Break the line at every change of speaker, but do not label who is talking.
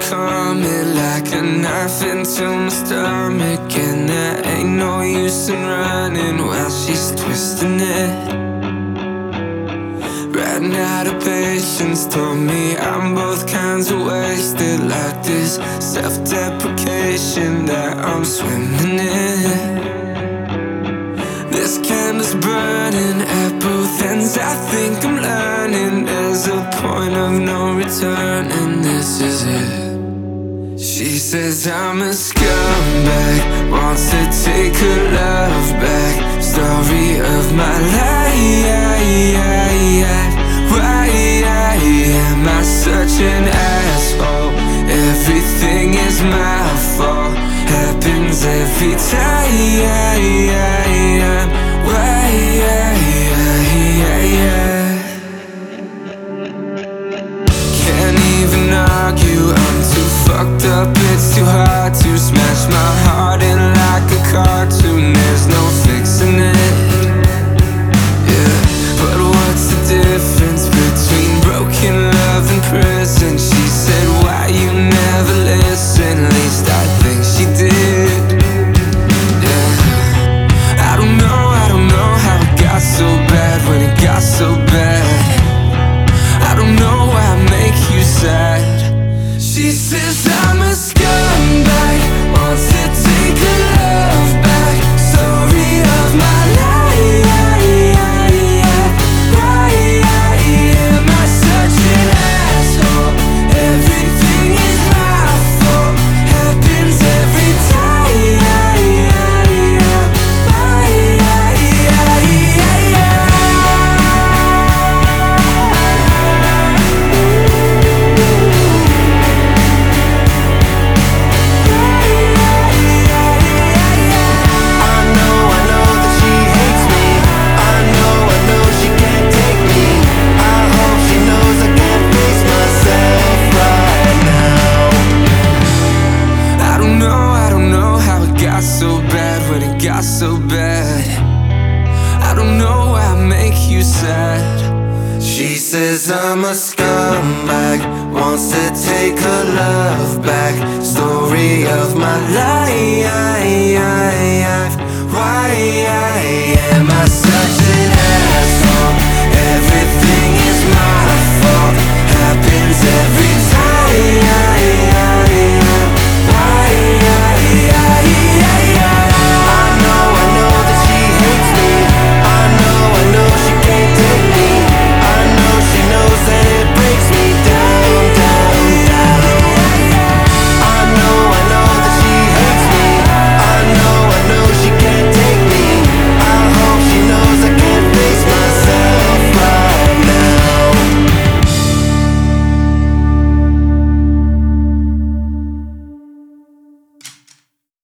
coming like a knife into my stomach, and there ain't no use in running while she's twisting it. Ran out of patience, told me I'm both kinds of wasted, like this self-deprecation that I'm swimming in. This candle's burning at both ends. I think I'm learning there's a point of no return, and this is it. She says I'm a scumbag, wants to take her love back. Story of my life. Why am I such an asshole? Everything is my fault, happens every time. Why? Can't even argue, I'm too fucked up, it's too hard to smash my heart in like a cartoon. There's no fixing it, yeah. But what's the difference between broken love and prison? She said, why you never listen? At least I think she did, yeah. I don't know how it got so bad when it got so bad. I don't know why I make you sad. She says I'm a scumbag, wants to take her love back. Story of my life. Why am I such an asshole? Everything is my fault, happens every time. So bad, I don't know why I make you sad. She says I'm a scumbag, wants to take her love back. Story of my life.